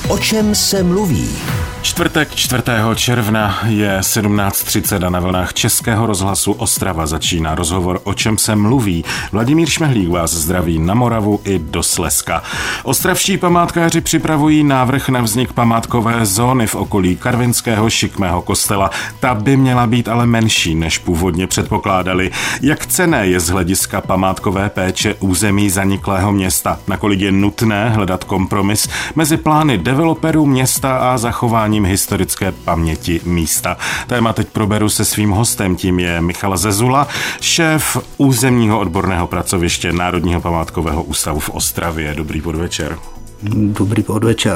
O čem se mluví? Čtvrtek 4. června je 17:30 a na vlnách Českého rozhlasu Ostrava začíná rozhovor O čem se mluví. Vladimír Šmehlík vás zdraví na Moravu i do Slezska. Ostravští památkáři připravují návrh na vznik památkové zóny v okolí karvinského šikmého kostela. Ta by měla být ale menší, než původně předpokládali. Jak cenné je z hlediska památkové péče území zaniklého města? Nakolik je nutné hledat kompromis mezi plány developerů města a zachováním historické paměti místa? Téma teď proberu se svým hostem, tím je Michal Zezula, šéf územního odborného pracoviště Národního památkového ústavu v Ostravě. Dobrý podvečer. Dobrý podvečer.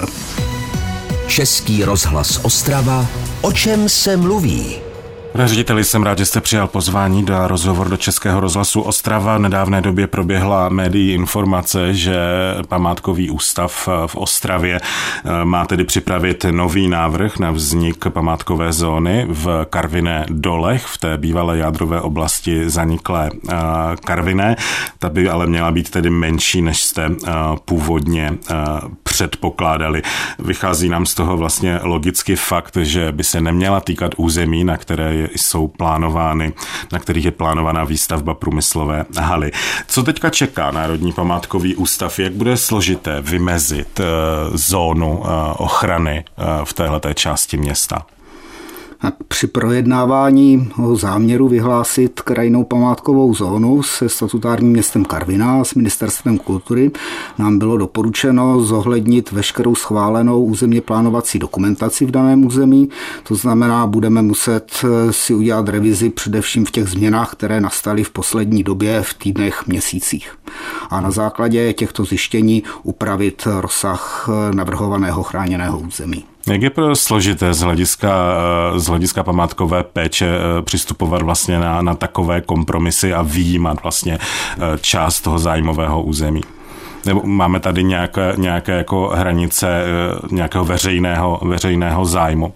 Český rozhlas Ostrava. O čem se mluví? Pane řediteli, jsem rád, že jste přijal pozvání do rozhovor do Českého rozhlasu Ostrava. V nedávné době proběhla médií informace, že památkový ústav v Ostravě má tedy připravit nový návrh na vznik památkové zóny v Karviné dolech, v té bývalé jádrové oblasti zaniklé Karviné. Ta by ale měla být tedy menší, než jste původně předpokládali. Vychází nám z toho vlastně logicky fakt, že by se neměla týkat území, na které jsou plánovány, na kterých je plánovaná výstavba průmyslové haly. Co teďka čeká Národní památkový ústav? Jak bude složité vymezit zónu ochrany v téhleté části města? Při projednávání záměru vyhlásit krajinnou památkovou zónu se statutárním městem Karviná a s ministerstvem kultury nám bylo doporučeno zohlednit veškerou schválenou územně plánovací dokumentaci v daném území. To znamená, budeme muset si udělat revizi především v těch změnách, které nastaly v poslední době, v týdnech, měsících. A na základě těchto zjištění upravit rozsah navrhovaného chráněného území. Jak je složité z hlediska památkové péče přistupovat vlastně na takové kompromisy a vyjímat vlastně část toho zájmového území? Nebo máme tady nějaké jako hranice nějakého veřejného zájmu?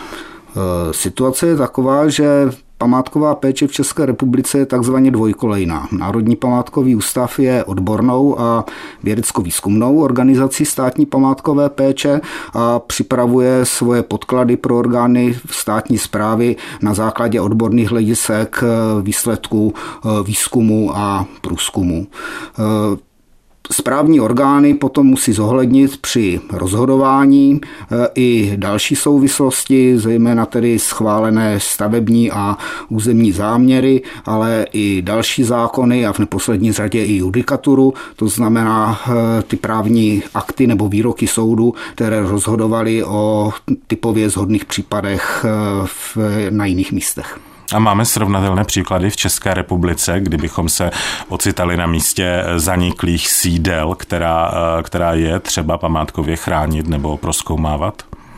Situace je taková, že památková péče v České republice je takzvaně dvojkolejná. Národní památkový ústav je odbornou a vědecko-výzkumnou organizací státní památkové péče a připravuje svoje podklady pro orgány státní správy na základě odborných hledisek, výsledků výzkumu a průzkumu. Správní orgány potom musí zohlednit při rozhodování i další souvislosti, zejména tedy schválené stavební a územní záměry, ale i další zákony a v neposlední řadě i judikaturu, to znamená ty právní akty nebo výroky soudu, které rozhodovaly o typově shodných případech na jiných místech. A máme srovnatelné příklady v České republice, kdybychom se ocitali na místě zaniklých sídel, která je třeba památkově chránit nebo prozkoumávat?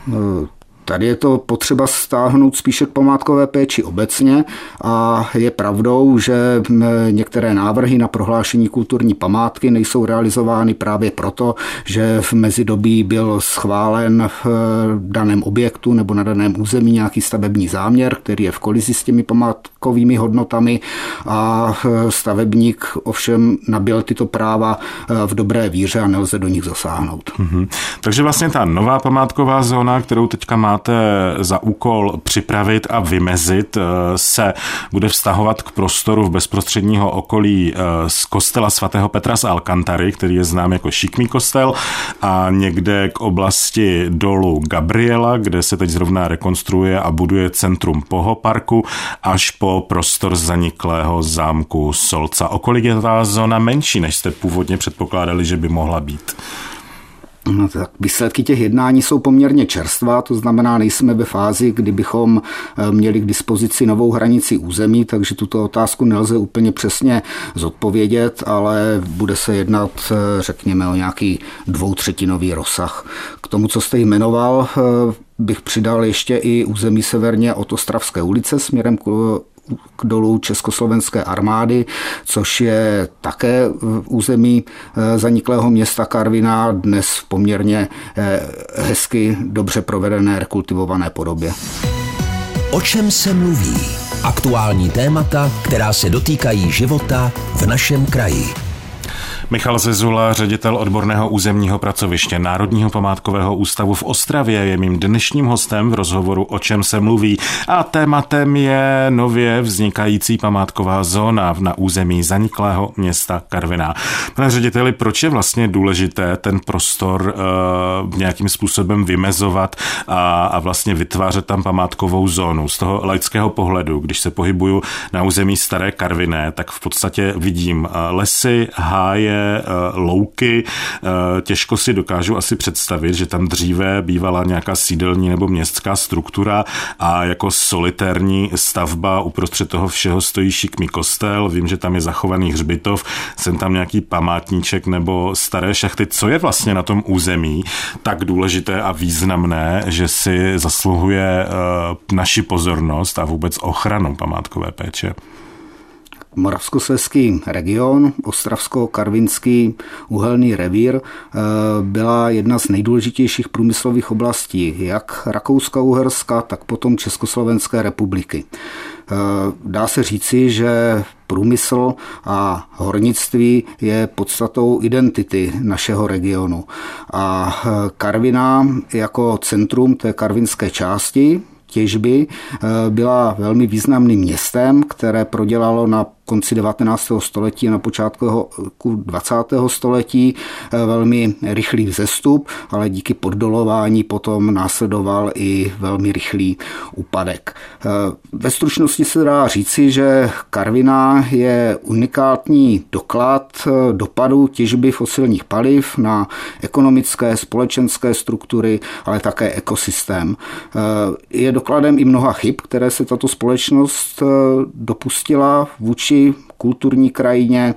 Tady je to potřeba stáhnout spíše k památkové péči obecně a je pravdou, že některé návrhy na prohlášení kulturní památky nejsou realizovány právě proto, že v mezidobí byl schválen v daném objektu nebo na daném území nějaký stavební záměr, který je v kolizi s těmi památkovými hodnotami a stavebník ovšem nabyl tyto práva v dobré víře a nelze do nich zasáhnout. Takže vlastně ta nová památková zóna, kterou teďka máte za úkol připravit a vymezit, se bude vztahovat k prostoru v bezprostředního okolí z kostela svatého Petra z Alcantary, který je znám jako Šikmý kostel, a někde k oblasti dolu Gabriela, kde se teď zrovna rekonstruuje a buduje centrum Pohoparku, až po prostor zaniklého zámku Solca. O kolik je ta zóna menší, než jste původně předpokládali, že by mohla být? No, tak výsledky těch jednání jsou poměrně čerstvá, to znamená, nejsme ve fázi, kdy bychom měli k dispozici novou hranici území, takže tuto otázku nelze úplně přesně zodpovědět, ale bude se jednat, řekněme, o nějaký 2/3 rozsah. K tomu, co jste jmenoval, bych přidal ještě i území severně od Ostravské ulice směrem k dolu Československé armády, což je také území zaniklého města Karviná, dnes v poměrně hezky, dobře provedené, rekultivované podobě. O čem se mluví? Aktuální témata, která se dotýkají života v našem kraji. Michal Zezula, ředitel odborného územního pracoviště Národního památkového ústavu v Ostravě, je mým dnešním hostem v rozhovoru O čem se mluví. A tématem je nově vznikající památková zóna na území zaniklého města Karviná. Pane řediteli, proč je vlastně důležité ten prostor nějakým způsobem vymezovat a vlastně vytvářet tam památkovou zónu? Z toho laického pohledu, když se pohybuju na území Staré Karviné, tak v podstatě vidím lesy, háje, louky. Těžko si dokážu asi představit, že tam dříve bývala nějaká sídelní nebo městská struktura a jako solitérní stavba uprostřed toho všeho stojí šikmý kostel. Vím, že tam je zachovaný hřbitov, jsem tam nějaký památníček nebo staré šachty. Co je vlastně na tom území tak důležité a významné, že si zasluhuje naši pozornost a vůbec ochranu památkové péče? Moravskoslezský region, Ostravsko-Karvinský uhelný revír byla jedna z nejdůležitějších průmyslových oblastí jak Rakouska-Uherska, tak potom Československé republiky. Dá se říci, že průmysl a hornictví je podstatou identity našeho regionu. A Karviná jako centrum té karvinské části těžby byla velmi významným městem, které prodělalo na konci 19. století a na počátku 20. století velmi rychlý vzestup, ale díky poddolování potom následoval i velmi rychlý úpadek. Ve stručnosti se dá říci, že Karviná je unikátní doklad dopadu těžby fosilních paliv na ekonomické, společenské struktury, ale také ekosystém. Je dokladem i mnoha chyb, které se tato společnost dopustila vůči kulturní krajině,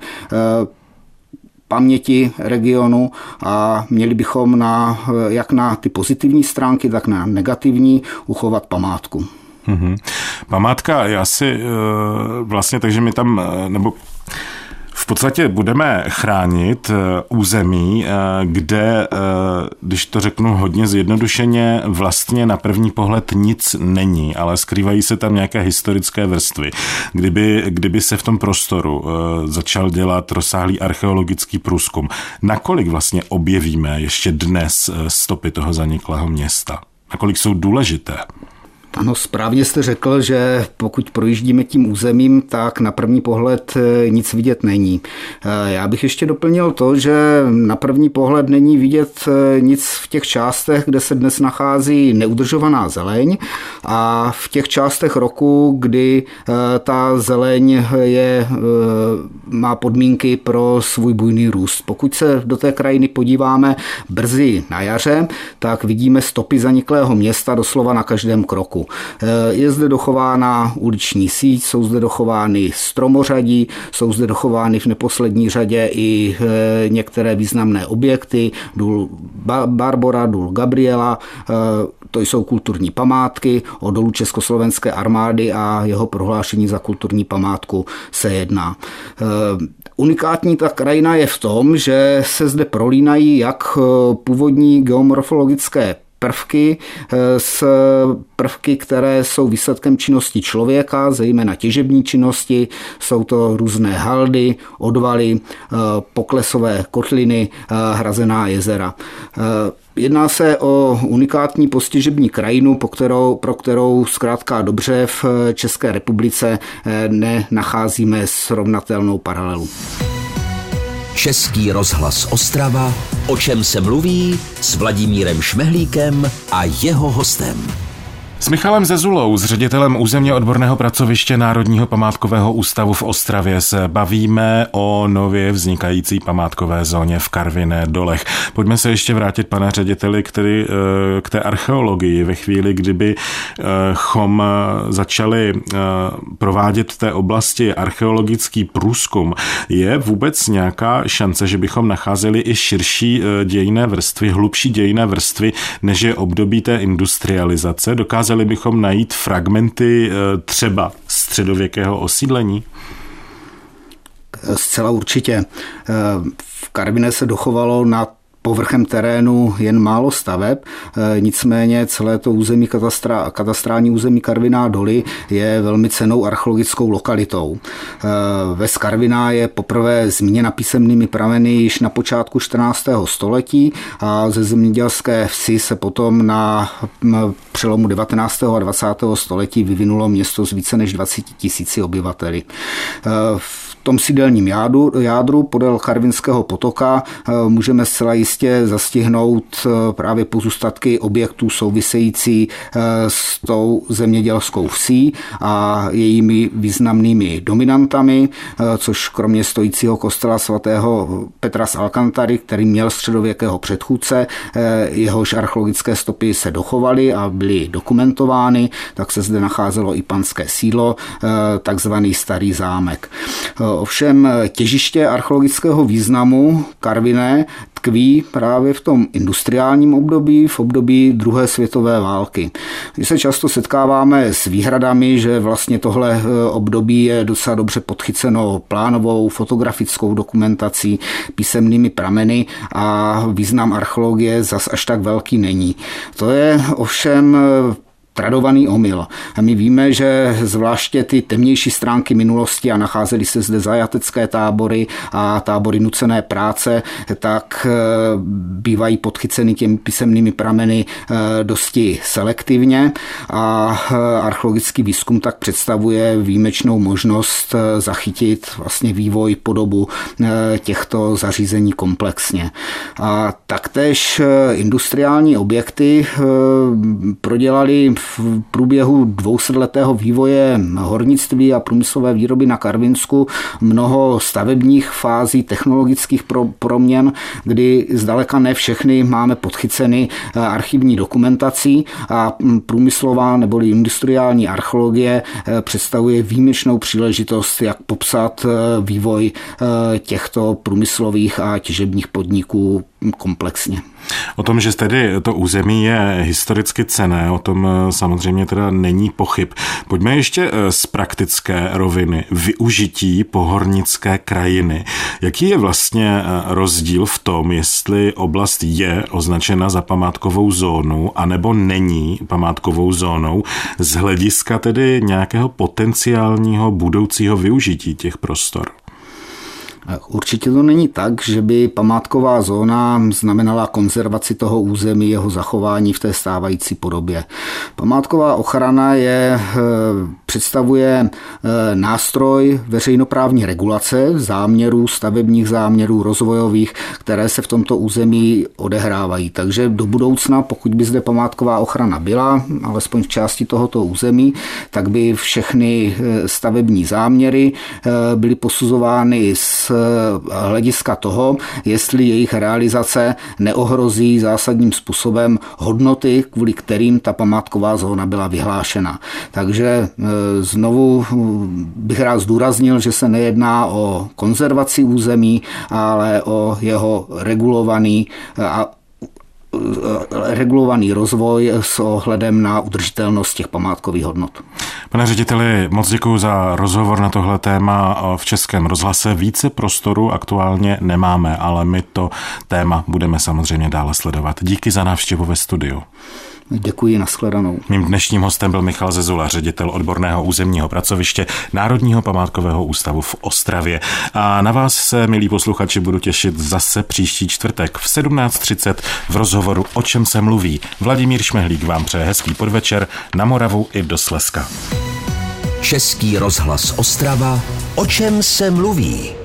paměti regionu a měli bychom jak na ty pozitivní stránky, tak na negativní uchovat památku. Památka je asi vlastně, takže my tam, nebo v podstatě budeme chránit území, kde, když to řeknu hodně zjednodušeně, vlastně na první pohled nic není, ale skrývají se tam nějaké historické vrstvy. Kdyby se v tom prostoru začal dělat rozsáhlý archeologický průzkum, nakolik vlastně objevíme ještě dnes stopy toho zaniklého města? Nakolik jsou důležité? Ano, správně jste řekl, že pokud projíždíme tím územím, tak na první pohled nic vidět není. Já bych ještě doplnil to, že na první pohled není vidět nic v těch částech, kde se dnes nachází neudržovaná zeleň a v těch částech roku, kdy ta zeleň má podmínky pro svůj bujný růst. Pokud se do té krajiny podíváme brzy na jaře, tak vidíme stopy zaniklého města doslova na každém kroku. Je zde dochována uliční síť, jsou zde dochovány stromořadí, jsou zde dochovány v neposlední řadě i některé významné objekty, důl Barbora, důl Gabriela, to jsou kulturní památky, o dolu Československé armády a jeho prohlášení za kulturní památku se jedná. Unikátní ta krajina je v tom, že se zde prolínají jak původní geomorfologické prvky s prvky, které jsou výsledkem činnosti člověka, zejména těžební činnosti. Jsou to různé haldy, odvaly, poklesové kotliny, hrazená jezera. Jedná se o unikátní postěžební krajinu, pro kterou zkrátka dobře v České republice nenacházíme srovnatelnou paralelu. Český rozhlas Ostrava, o čem se mluví, s Vladimírem Šmehlíkem a jeho hostem. S Michalem Zezulou, s ředitelem územně odborného pracoviště Národního památkového ústavu v Ostravě, se bavíme o nově vznikající památkové zóně v Karviné Dolech. Pojďme se ještě vrátit, pane řediteli, k té archeologii. Ve chvíli, kdybychom začali provádět v té oblasti archeologický průzkum, je vůbec nějaká šance, že bychom nacházeli i širší dějinné vrstvy, hlubší dějinné vrstvy, než je období té industrializace? Dokázali bychom najít fragmenty třeba středověkého osídlení? Zcela určitě. V Karviné se dochovalo na povrchem terénu jen málo staveb, nicméně celé to území katastrální území Karviná Doly je velmi cennou archeologickou lokalitou. Ves Karviná je poprvé zmíněna písemnými prameny již na počátku 14. století a ze zemědělské vsi se potom na přelomu 19. a 20. století vyvinulo město s více než 20 000 obyvateli. V tom sídelním jádru podél Karvinského potoka můžeme zcela jistě zastihnout právě pozůstatky objektů související s tou zemědělskou vsí a jejími významnými dominantami, což kromě stojícího kostela svatého Petra z Alcantary, který měl středověkého předchůdce, jehož archeologické stopy se dochovaly a byly dokumentovány, tak se zde nacházelo i panské sídlo, takzvaný Starý zámek. Ovšem těžiště archeologického významu Karviné tkví právě v tom industriálním období, v období druhé světové války. My se často setkáváme s výhradami, že vlastně tohle období je docela dobře podchyceno plánovou, fotografickou dokumentací, písemnými prameny a význam archeologie zas až tak velký není. To je ovšem tradovaný omyl. A my víme, že zvláště ty temnější stránky minulosti, a nacházely se zde zajatecké tábory a tábory nucené práce, tak bývají podchyceny těmi písemnými prameny dosti selektivně a archeologický výzkum tak představuje výjimečnou možnost zachytit vlastně vývoj, podobu těchto zařízení komplexně. A taktéž industriální objekty prodělali v průběhu 200letého vývoje hornictví a průmyslové výroby na Karvinsku mnoho stavebních fází, technologických proměn, kdy zdaleka ne všechny máme podchyceny archivní dokumentací a průmyslová neboli industriální archeologie představuje výjimečnou příležitost, jak popsat vývoj těchto průmyslových a těžebních podniků komplexně. O tom, že tedy to území je historicky cenné, o tom samozřejmě teda není pochyb. Pojďme ještě z praktické roviny. Využití pohornické krajiny. Jaký je vlastně rozdíl v tom, jestli oblast je označena za památkovou zónu, anebo není památkovou zónou, z hlediska tedy nějakého potenciálního budoucího využití těch prostor? Určitě to není tak, že by památková zóna znamenala konzervaci toho území, jeho zachování v té stávající podobě. Památková ochrana představuje nástroj veřejnoprávní regulace záměrů, stavebních záměrů, rozvojových, které se v tomto území odehrávají. Takže do budoucna, pokud by zde památková ochrana byla, alespoň v části tohoto území, tak by všechny stavební záměry byly posuzovány z hlediska toho, jestli jejich realizace neohrozí zásadním způsobem hodnoty, kvůli kterým ta památková zóna byla vyhlášena. Takže znovu bych rád zdůraznil, že se nejedná o konzervaci území, ale o jeho regulovaný rozvoj s ohledem na udržitelnost těch památkových hodnot. Pane řediteli, moc děkuji za rozhovor na tohle téma v Českém rozhlase. Více prostoru aktuálně nemáme, ale my to téma budeme samozřejmě dále sledovat. Díky za návštěvu ve studiu. Děkuji, nashledanou. Mým dnešním hostem byl Michal Zezula, ředitel odborného územního pracoviště Národního památkového ústavu v Ostravě. A na vás se, milí posluchači, budu těšit zase příští čtvrtek v 17:30 v rozhovoru O čem se mluví. Vladimír Šmehlík vám přeje hezký podvečer na Moravu i do Slezska. Český rozhlas Ostrava. O čem se mluví?